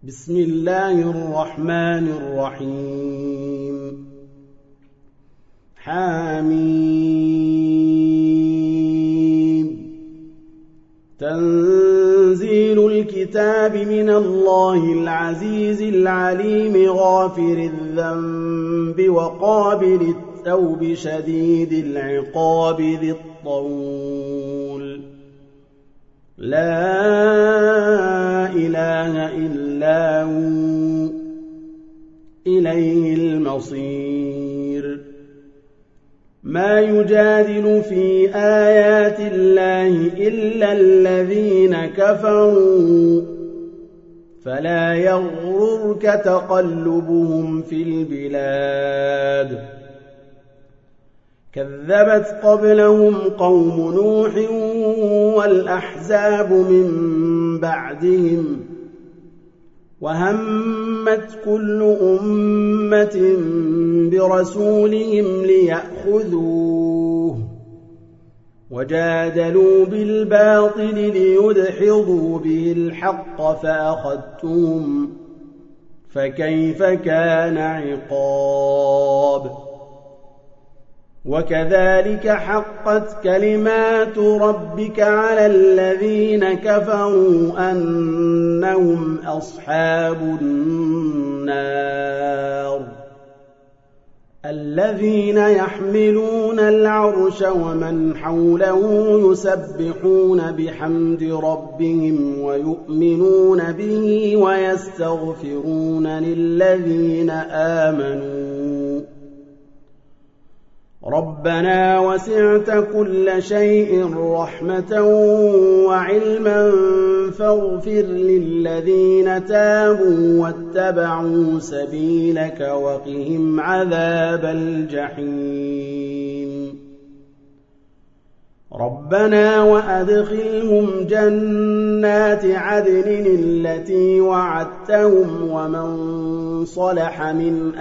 بسم الله الرحمن الرحيم حميم تنزيل الكتاب من الله العزيز العليم غافر الذنب وقابل التوب شديد العقاب ذي الطول لا إله إلا هو إليه المصير ما يجادل في آيات الله إلا الذين كفروا فلا يغررك تقلبهم في البلاد كذبت قبلهم قوم نوح والأحزاب من بعدهم وهمت كل أمة برسولهم ليأخذوه وجادلوا بالباطل ليدحضوا به الحق فأخذتهم فكيف كان عقاب وكذلك حقت كلمات ربك على الذين كفروا أنهم أصحاب النار الذين يحملون العرش ومن حوله يسبحون بحمد ربهم ويؤمنون به ويستغفرون للذين آمنوا ربنا وسعت كل شيء رحمة وعلما فاغفر للذين تابوا واتبعوا سبيلك وقهم عذاب الجحيم ربنا وأدخلهم جنات عدن التي وعدتهم ومن صلح من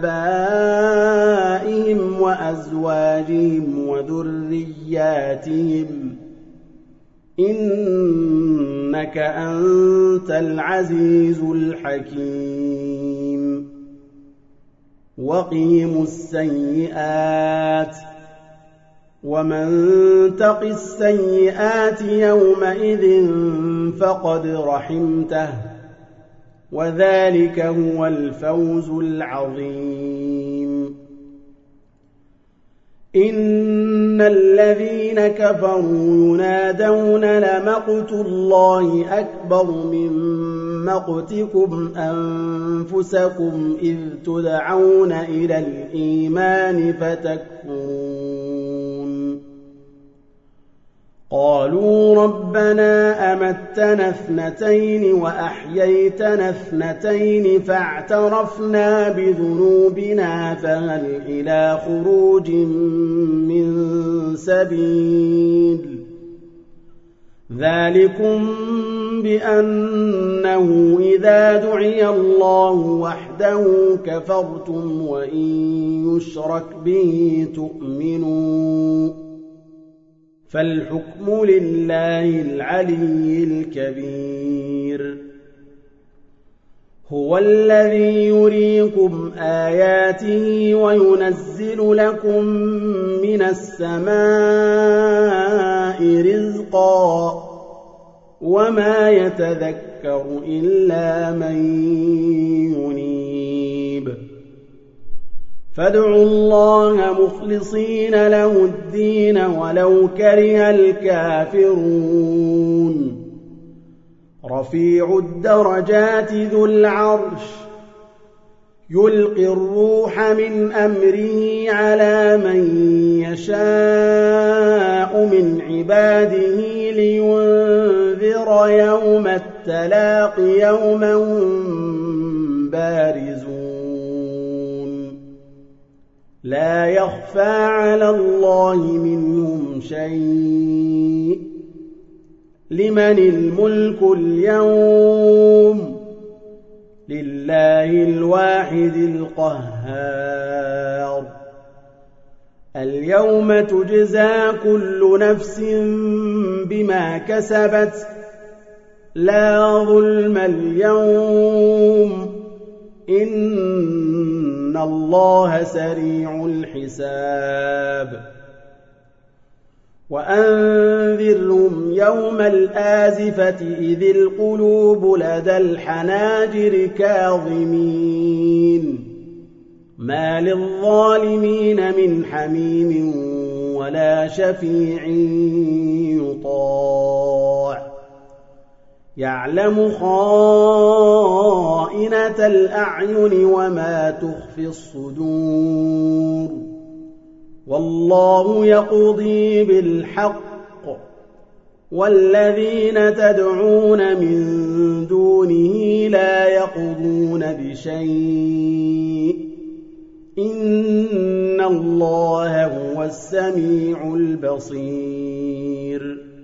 آبائهم وأزواجهم وذرياتهم إنك أنت العزيز الحكيم وقهم السيئات ومن تق السيئات يومئذ فقد رحمته وذلك هو الفوز العظيم إن الذين كفروا ينادون لمقت الله أكبر من مقتكم أنفسكم إذ تدعون إلى الإيمان فتكفرون قالوا ربنا أمتنا اثنتين وأحييتنا اثنتين فاعترفنا بذنوبنا فهل إلى خروج من سبيل ذلكم بأنه إذا دعي الله وحده كفرتم وإن يشرك به تؤمنون فالحكم لله العلي الكبير هو الذي يريكم آياته وينزل لكم من السماء رزقا وما يتذكر إلا من ينيب فادعوا الله مخلصين له الدين ولو كره الكافرون رفيع الدرجات ذو العرش يلقي الروح من أمره على من يشاء من عباده لينذر يوم التلاق يوم هم بارزون لا يخفى على الله منهم شيء لمن الملك اليوم لله الواحد القهار اليوم تجزى كل نفس بما كسبت لا ظلم اليوم إن الله سريع الحساب وأنذرهم يوم الآزفة إذ القلوب لدى الحناجر كاظمين ما للظالمين من حميم ولا شفيع يطاع يعلم خائنة الأعين وما تخفي الصدور والله يقضي بالحق والذين تدعون من دونه لا يقضون بشيء إن الله هو السميع البصير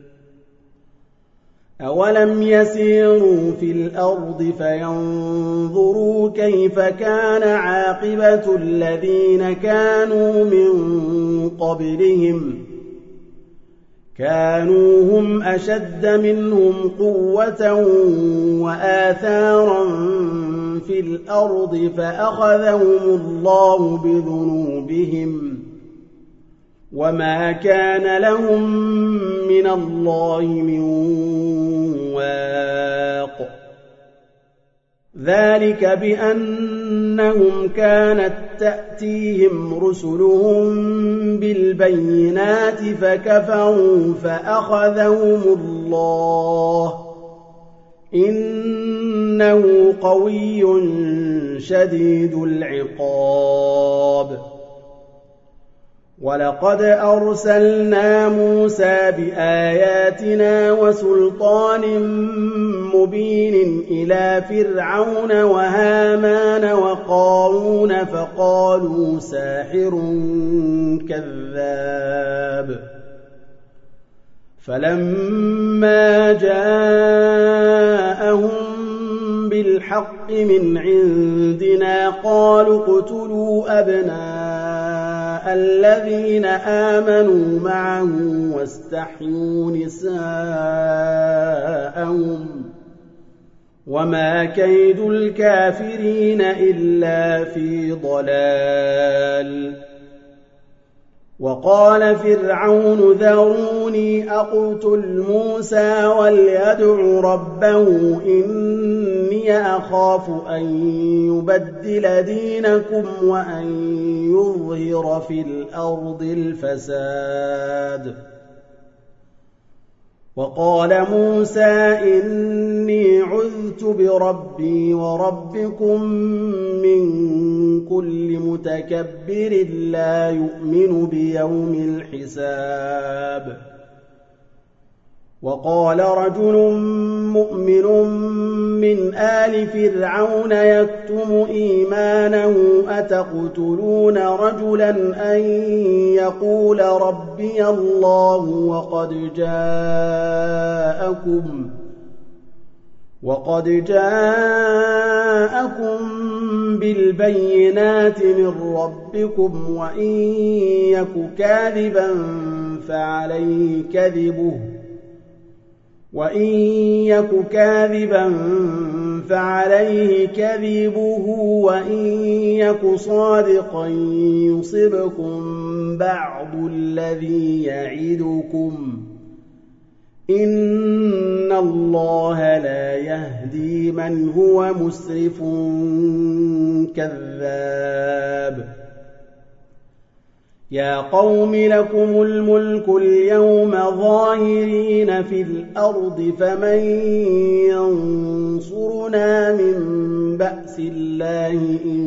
أولم يسيروا في الأرض فينظروا كيف كان عاقبة الذين كانوا من قبلهم كانوا هم أشد منهم قوة وآثارا في الأرض فأخذهم الله بذنوبهم وما كان لهم من الله من واق ذلك بأنهم كانت تأتيهم رسلهم بالبينات فكفروا فأخذهم الله إنه قوي شديد العقاب ولقد أرسلنا موسى بآياتنا وسلطان مبين إلى فرعون وهامان وقارون فقالوا ساحر كذاب فلما جاءهم بالحق من عندنا قالوا اقتلوا أبناء الذين آمنوا معه واستحيوا نساءهم وما كيد الكافرين إلا في ضلال وقال فرعون ذروني أقتل موسى وليدع ربه إني أخاف أن يبدل دينكم وأن يظهر في الأرض الفساد وقال موسى إني عذت بربي وربكم من كل متكبر لا يؤمن بيوم الحساب وقال رجل مؤمن من آل فرعون يكتم إيمانه أتقتلون رجلا أن يقول ربي الله وقد جاءكم بالبينات من ربكم وإن يك كاذبا فعليه كذبه وإن يك صادقا يصبكم بعض الذي يعدكم إن الله لا يهدي من هو مسرف كذاب يا قوم لكم الملك اليوم ظاهرين في الأرض فمن ينصرنا من بأس الله إن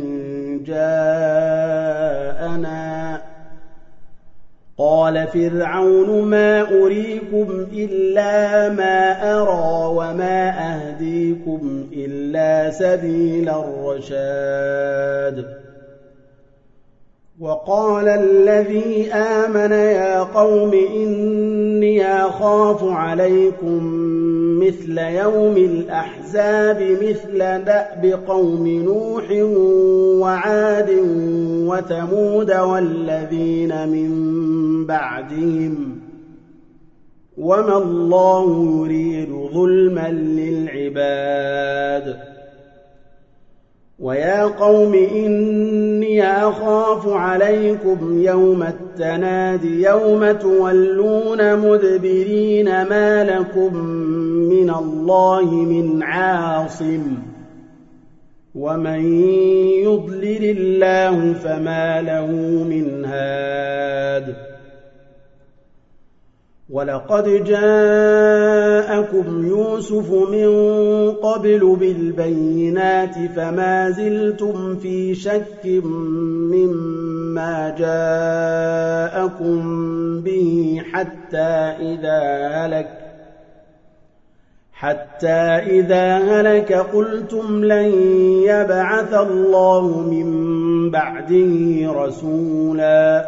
جاءنا قال فرعون ما أريكم إلا ما أرى وما أهديكم إلا سبيل الرشاد وقال الذي آمن يا قوم إني أخاف عليكم مثل يوم الأحزاب مثل دأب قوم نوح وعاد وثمود والذين من بعدهم وما الله يريد ظلما للعباد. ويا قوم إني أخاف عليكم يوم التناد يوم تولون مدبرين ما لكم من الله من عاصم ومن يضلل الله فما له من هاد. ولقد جاءكم يوسف من قبل بالبينات فما زلتم في شك مما جاءكم به حتى إذا هلك قلتم لن يبعث الله من بعده رسولا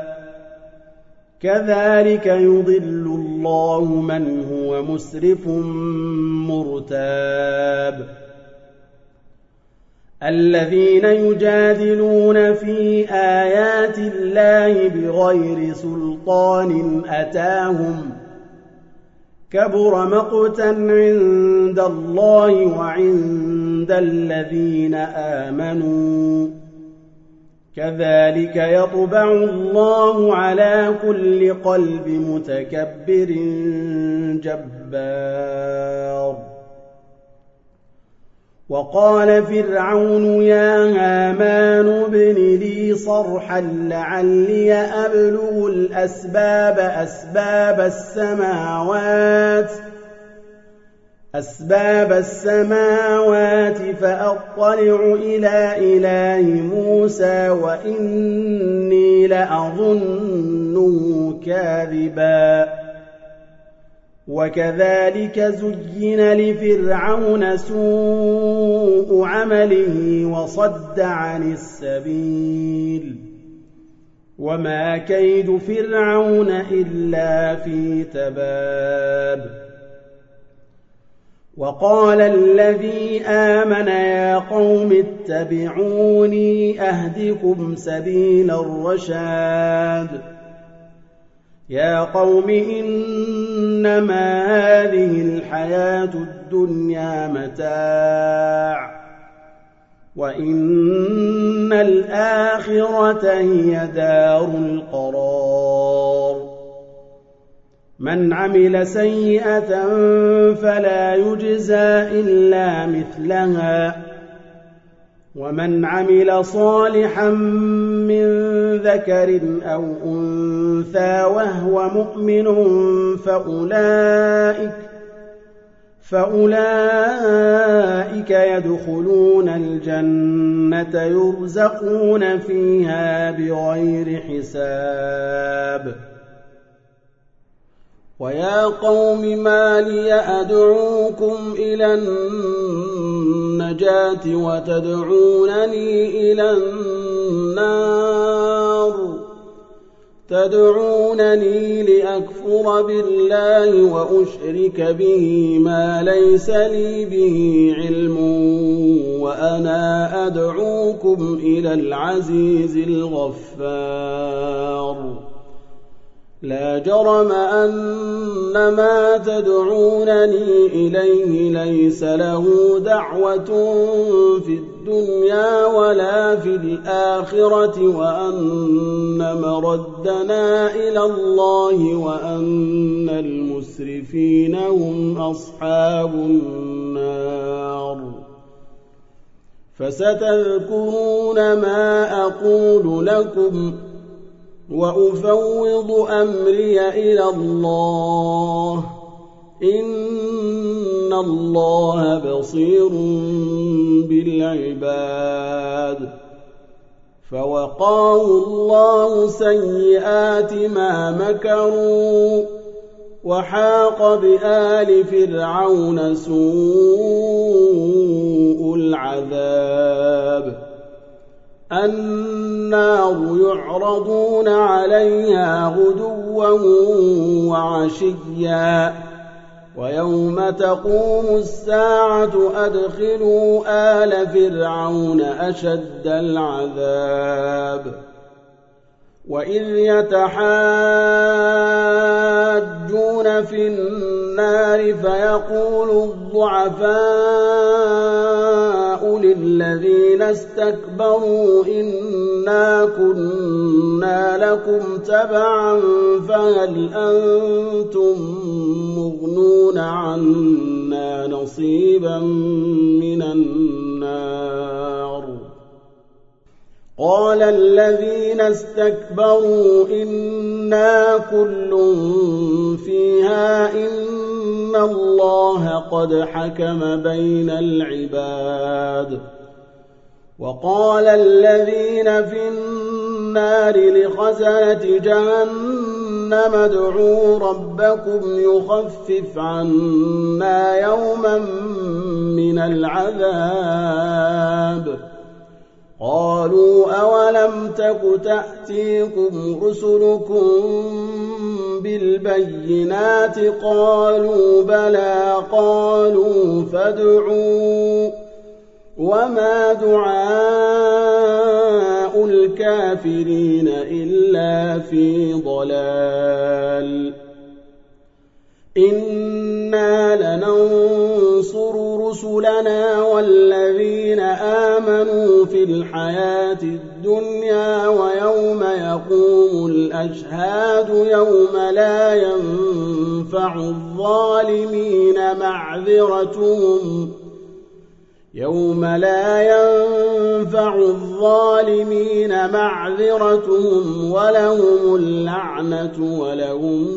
كذلك يضل الله من هو مسرف مرتاب. الذين يجادلون في آيات الله بغير سلطان أتاهم كبر مقتا عند الله وعند الذين آمنوا كذلك يطبع الله على كل قلب متكبر جبار. وقال فرعون يا هامان ابن لي صرحا لعلي أبلغ أسباب السماوات فأطلع إلى إله موسى وإني لأظنه كاذبا. وكذلك زين لفرعون سوء عمله وصد عن السبيل وما كيد فرعون إلا في تباب. وقال الذي آمن يا قوم اتبعوني أهدكم سبيل الرشاد. يا قوم إنما هذه الحياة الدنيا متاع وإن الآخرة هي دار القرار. من عمل سيئة فلا يجزى إلا مثلها ومن عمل صالحا من ذكر أو أنثى وهو مؤمن فأولئك يدخلون الجنة يرزقون فيها بغير حساب. ويا قوم ما لي أدعوكم إلى النجاة وتدعونني إلى النار تدعونني لأكفر بالله وأشرك به ما ليس لي به علم وأنا أدعوكم إلى العزيز الغفار. لا جرم أن ما تدعونني إليه ليس له دعوة في الدنيا ولا في الآخرة وأن مردنا إلى الله وأن المسرفين هم أصحاب النار. فستذكرون ما أقول لكم وأفوض أمري إلى الله إن الله بصير بالعباد. فوقاه الله سيئات ما مكروا وحاق بآل فرعون سوء العذاب. النار يعرضون عليها غدوا وعشيا ويوم تقوم الساعة أدخلوا آل فرعون أشد العذاب. وإذ يتحاجون في النار فيقول الضعفاء للذين استكبروا إنا كنا لكم تبعا فهل أنتم مغنون عنا نصيبا من النار قال الذين استكبروا إنا كل فيها إن الله قد حكم بين العباد وقال الذين في النار لخزنة جهنم ادعوا ربكم يخفف عنا يوما من العذاب قالوا أولم تك تأتيكم رسلكم بالبينات قالوا بلى قالوا فادعوا وما دعاء الكافرين إلا في ضلال إنا لننصر رسلنا والذين آمنوا في الحياة الدنيا ويوم يقوم الأشهاد يوم لا ينفع الظالمين معذرتهم ولهم اللعنة ولهم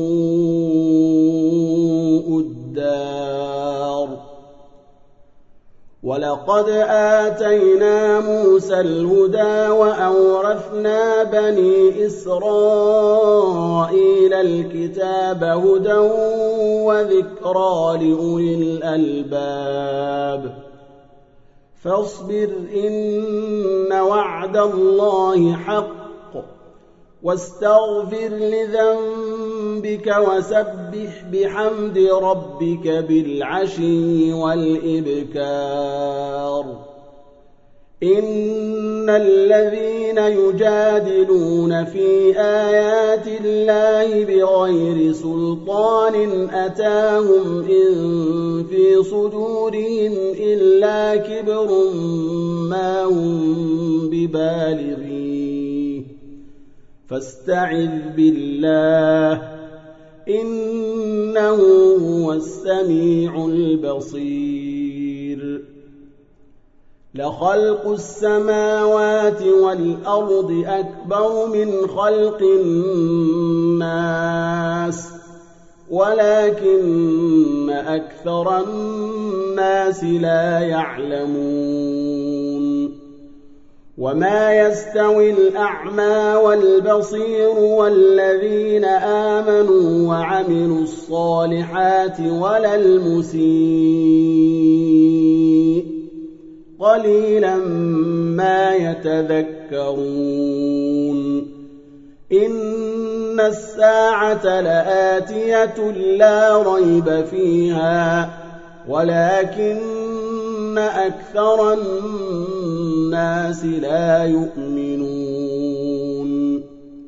سوء الدار ولقد آتينا موسى الهدى وأورثنا بني إسرائيل الكتاب هدى وذكرى لأولي الألباب فاصبر إن وعد الله حق واستغفر لذنبك وسبح بحمد ربك بالعشي والإبكار إن الذين يجادلون في آيات الله بغير سلطان أتاهم إن في صدورهم إلا كبر ما هم ببالغيه فاستعذ بالله إنه هو السميع البصير لخلق السماوات والأرض أكبر من خلق الناس ولكن أكثر الناس لا يعلمون وما يستوي الأعمى والبصير والذين آمنوا وعملوا الصالحات ولا المسيء قليلا ما يتذكرون إن الساعة لآتية لا ريب فيها ولكن أكثر الناس لا يؤمنون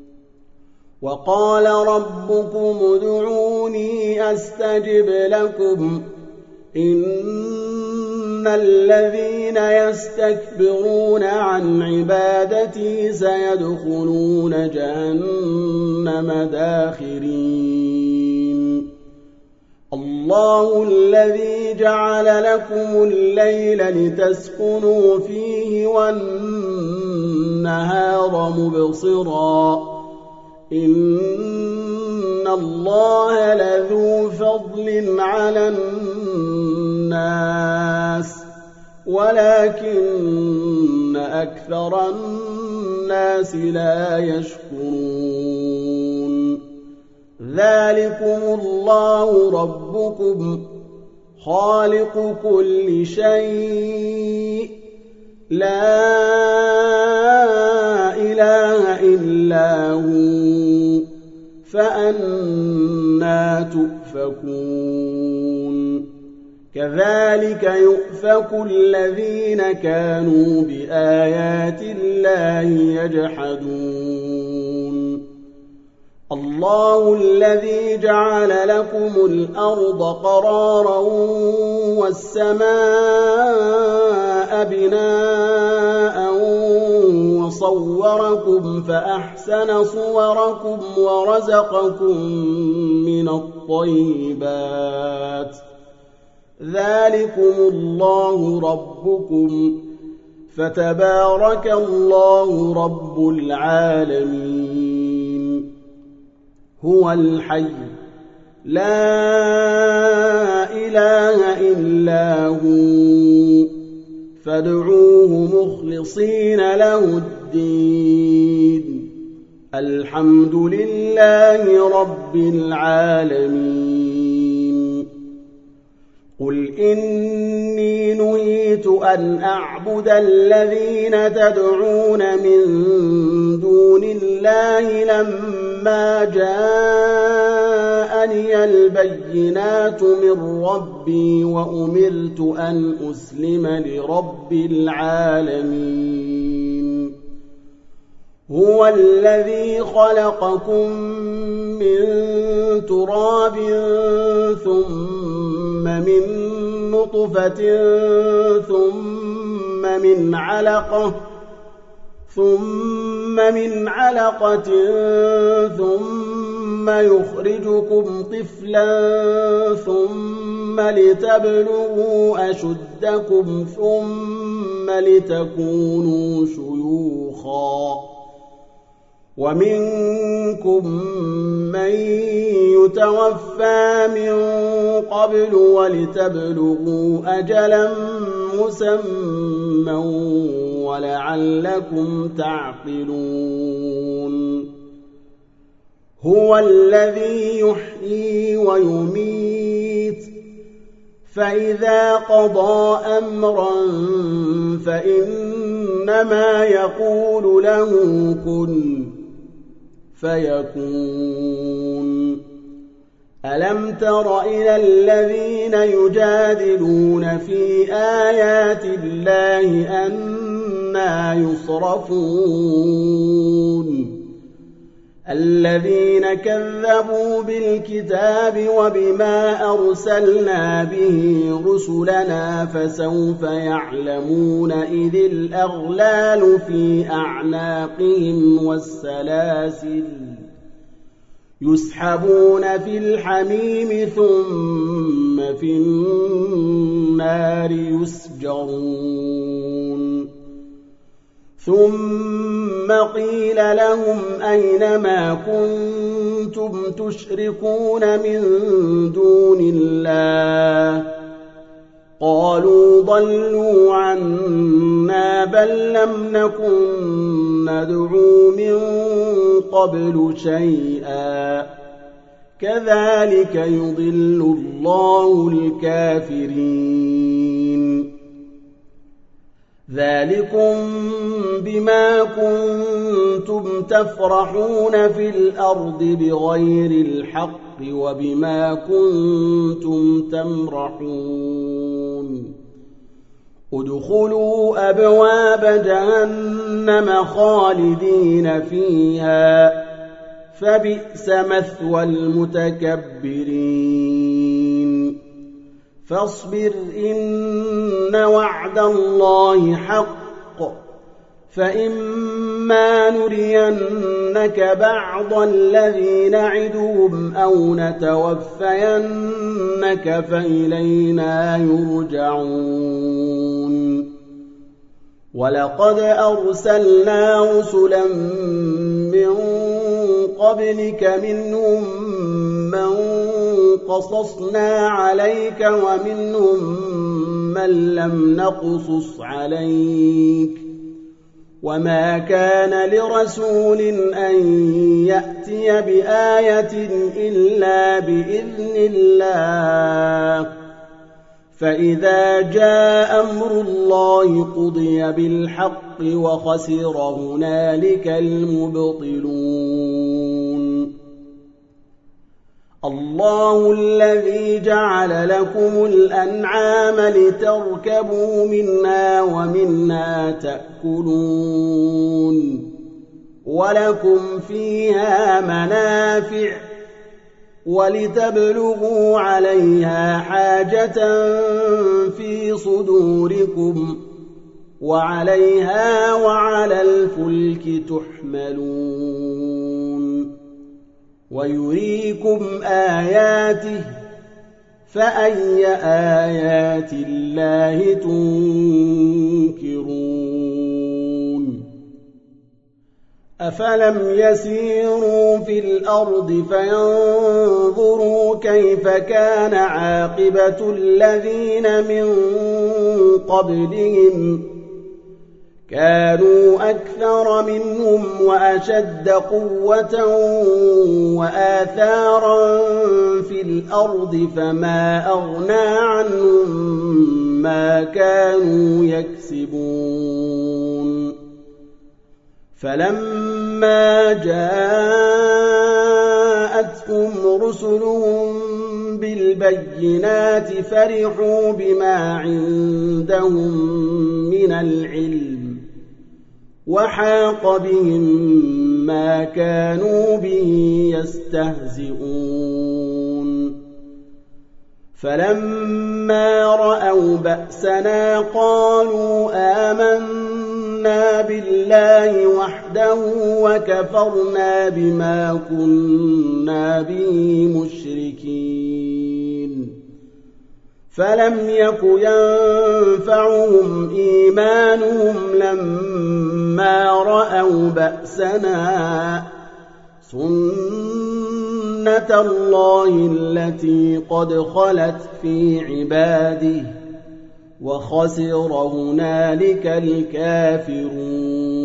وقال ربكم ادعوني أستجب لكم إن الذين يستكبرون عن عبادتي سيدخلون جهنم داخرين الله الذي جعل لكم الليل لتسكنوا فيه والنهار مبصرا إن الله لذو فضل على الناس ولكن أكثر الناس لا يشكرون ذلكم الله ربكم خالق كل شيء لا إله إلا هو فأنى تؤفكون كذلك يؤفك الذين كانوا بآيات الله يجحدون الله الذي جعل لكم الأرض قرارا والسماء بناء وصوركم فأحسن صوركم ورزقكم من الطيبات ذلكم الله ربكم فتبارك الله رب العالمين هو الحي لا إله إلا هو فادعوه مخلصين له الدين الحمد لله رب العالمين قل إني نهيت أن أعبد الذين تدعون من دون الله لما جاءني البينات من ربي وأمرت أن أسلم لرب العالمين هو الذي خلقكم من تراب ثم من نطفة ثم من علقة ثم يخرجكم طفلا ثم لتبلغوا أشدكم ثم لتكونوا شيوخا ومنكم من يتوفى من قبل ولتبلغوا أجلا مسمى ولعلكم تعقلون هو الذي يحيي ويميت فإذا قضى أمرا فإنما يقول له كن فيكون ألم تر إلى الذين يجادلون في آيات الله أنى يصرفون الذين كذبوا بالكتاب وبما أرسلنا به رسلنا فسوف يعلمون إذ الأغلال في أعناقهم والسلاسل يسحبون في الحميم ثم في النار يسجرون ثم قيل لهم أين ما كنتم تشركون من دون الله قالوا ضلوا عنا بل لم نكن ندعو من قبل شيئا كذلك يضل الله الكافرين ذلكم بما كنتم تفرحون في الأرض بغير الحق وبما كنتم تمرحون ادخلوا أبواب جهنم خالدين فيها فبئس مثوى المتكبرين فاصبر إن وعد الله حق فإما نرينك بعض الذي نعدهم أو نتوفينك فإلينا يرجعون ولقد أرسلنا رسلا من قبلك منهم من قصصنا عليك ومنهم من لم نقصص عليك وما كان لرسول أن يأتي بآية إلا بإذن الله فإذا جاء أمر الله قضي بالحق وخسر هنالك المبطلون الله الذي جعل لكم الأنعام لتركبوا منها ومنها تأكلون ولكم فيها منافع ولتبلغوا عليها حاجة في صدوركم وعليها وعلى الفلك تحملون ويريكم آياته فأي آيات الله تنكرون أفلم يسيروا في الأرض فينظروا كيف كان عاقبة الذين من قبلهم كانوا أكثر منهم وأشد قوة وآثارا في الأرض فما أغنى عنهم ما كانوا يكسبون فلما جاءتهم رسلهم بالبينات فرحوا بما عندهم من العلم وحاق بهم ما كانوا به يستهزئون فلما رأوا بأسنا قالوا آمنا بالله وحده وكفرنا بما كنا به مشركين فلم يك ينفعهم إيمانهم لما رأوا بأسنا سنة الله التي قد خلت في عباده وخسر هنالك الكافرون